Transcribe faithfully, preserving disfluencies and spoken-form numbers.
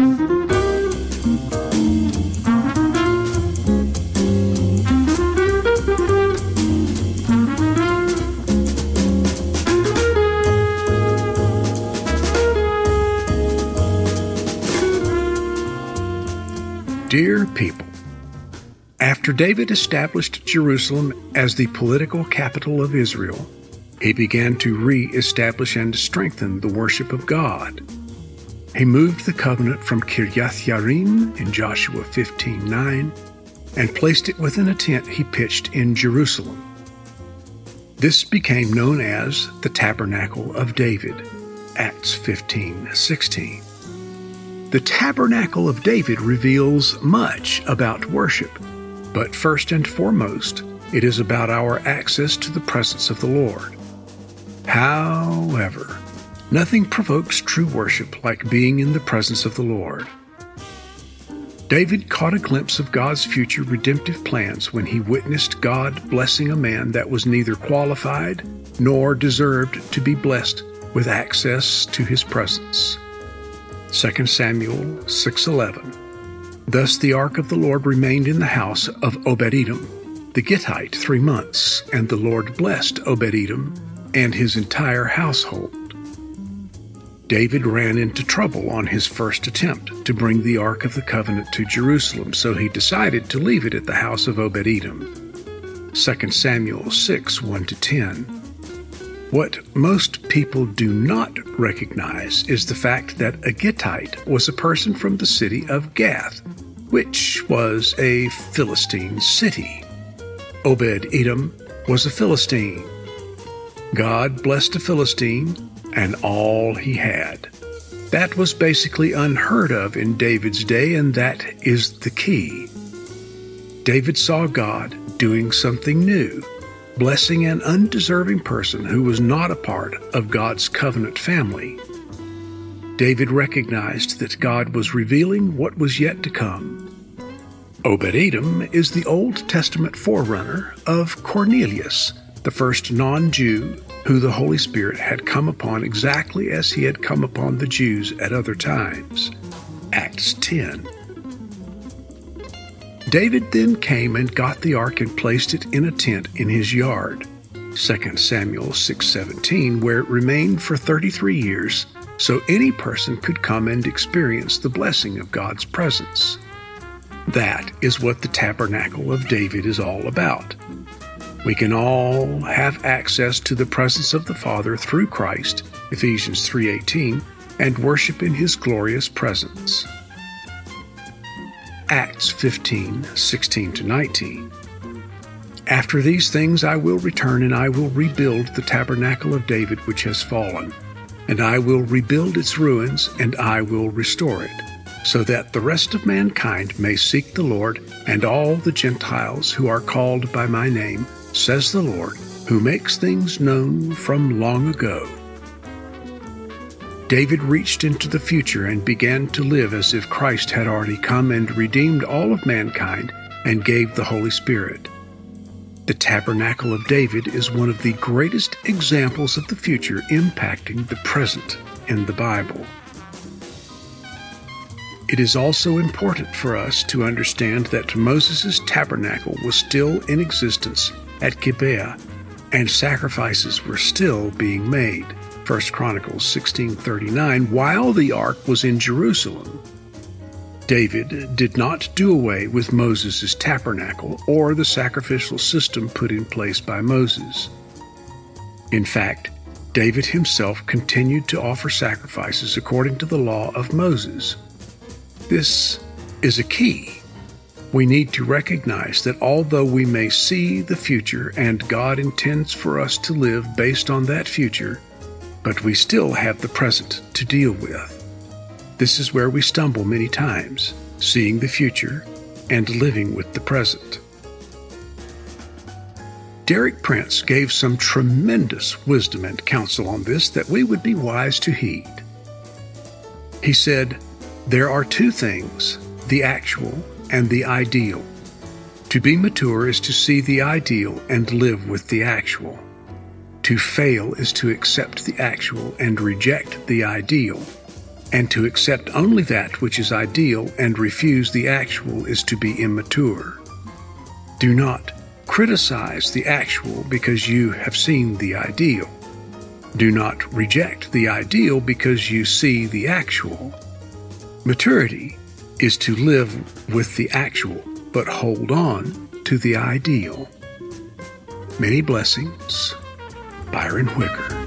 Dear people, after David established Jerusalem as the political capital of Israel, he began to re-establish and strengthen the worship of God. He moved the covenant from Kirjath Yarim in Joshua fifteen nine and placed it within a tent he pitched in Jerusalem. This became known as the Tabernacle of David, Acts fifteen sixteen. The Tabernacle of David reveals much about worship, but first and foremost, it is about our access to the presence of the Lord. However, nothing provokes true worship like being in the presence of the Lord. David caught a glimpse of God's future redemptive plans when he witnessed God blessing a man that was neither qualified nor deserved to be blessed with access to his presence. Second Samuel six eleven. Thus the ark of the Lord remained in the house of Obed-Edom, the Gittite, three months, and the Lord blessed Obed-Edom and his entire household. David ran into trouble on his first attempt to bring the Ark of the Covenant to Jerusalem, so he decided to leave it at the house of Obed-Edom. Second Samuel six one to ten. What most people do not recognize is the fact that a Gittite was a person from the city of Gath, which was a Philistine city. Obed-Edom was a Philistine. God blessed a Philistine and all he had. That was basically unheard of in David's day, and that is the key. David saw God doing something new, blessing an undeserving person who was not a part of God's covenant family. David recognized that God was revealing what was yet to come. Obed-Edom is the Old Testament forerunner of Cornelius, the first non-Jew who the Holy Spirit had come upon exactly as he had come upon the Jews at other times. Acts ten. David then came and got the ark and placed it in a tent in his yard, Second Samuel six seventeen, where it remained for thirty-three years, so any person could come and experience the blessing of God's presence. That is what the Tabernacle of David is all about. We can all have access to the presence of the Father through Christ, Ephesians three eighteen, and worship in his glorious presence. Acts fifteen sixteen to nineteen. After these things I will return, and I will rebuild the tabernacle of David which has fallen, and I will rebuild its ruins, and I will restore it, so that the rest of mankind may seek the Lord, and all the Gentiles who are called by my name, says the Lord, who makes things known from long ago. David reached into the future and began to live as if Christ had already come and redeemed all of mankind and gave the Holy Spirit. The Tabernacle of David is one of the greatest examples of the future impacting the present in the Bible. It is also important for us to understand that Moses' tabernacle was still in existence at Gibeah, and sacrifices were still being made. First Chronicles sixteen thirty-nine, while the ark was in Jerusalem. David did not do away with Moses' tabernacle or the sacrificial system put in place by Moses. In fact, David himself continued to offer sacrifices according to the law of Moses. This is a key. We need to recognize that although we may see the future and God intends for us to live based on that future, but we still have the present to deal with. This is where we stumble many times, seeing the future and living with the present. Derek Prince gave some tremendous wisdom and counsel on this that we would be wise to heed. He said, "There are two things, the actual and the ideal. To be mature is to see the ideal and live with the actual. To fail is to accept the actual and reject the ideal. And to accept only that which is ideal and refuse the actual is to be immature. Do not criticize the actual because you have seen the ideal. Do not reject the ideal because you see the actual. Maturity is to live with the actual, but hold on to the ideal. Many blessings, Byron Whicker.